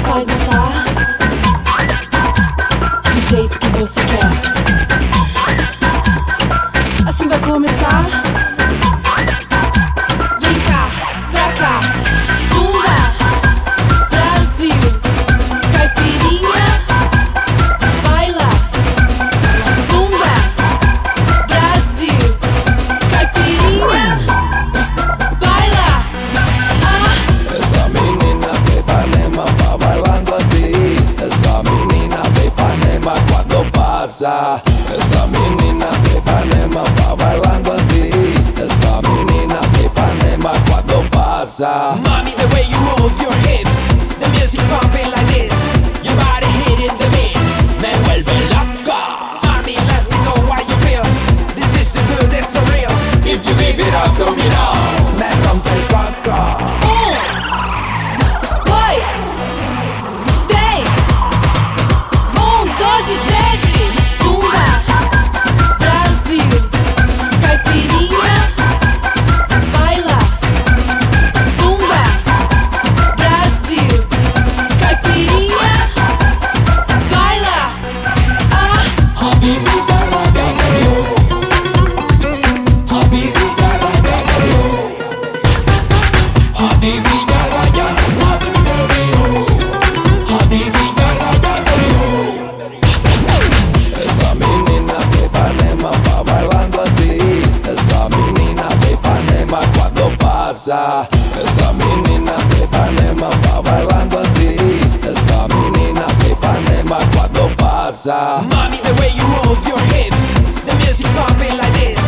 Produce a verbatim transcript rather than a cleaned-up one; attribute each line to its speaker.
Speaker 1: faz dançar do jeito que você quer. Assim vai começar. Vem cá, pra cá. Zumba, Brasil. Caipirinha, baila. Zumba, Brasil. Caipirinha, baila. Ah.
Speaker 2: Essa menina de Ipanema va bailando así. Esa menina de Ipanema cuando pasa. Esa menina de Ipanema va bailando así. Esa menina de Ipanema cuando pasa.
Speaker 3: Mommy, the way you move your hips, the music pumping like this, your body hitting the beat, me vuelve loca. Mommy, let me know what you feel. This is so good, it's so real. If you give it up to me now,
Speaker 2: Me rompe el coco.
Speaker 1: Oi! Tem! Um, dois e treze! Zumba! Brasil! Caipirinha! Baila! Zumba! Brasil! Caipirinha! Baila! Ah!
Speaker 3: Habibi gala gala yo, Habibi gala gala yo, Habibi gala gala, Habibi yo, Habibi gala gala yo.
Speaker 2: Esa menina de Ipanema va bailando así. Esa menina de Ipanema cuando pasa. Esa menina de Ipanema va bailando así. Esa menina de Ipanema cuando pasa.
Speaker 3: Mommy, the way you move your hips, the music pumping like this,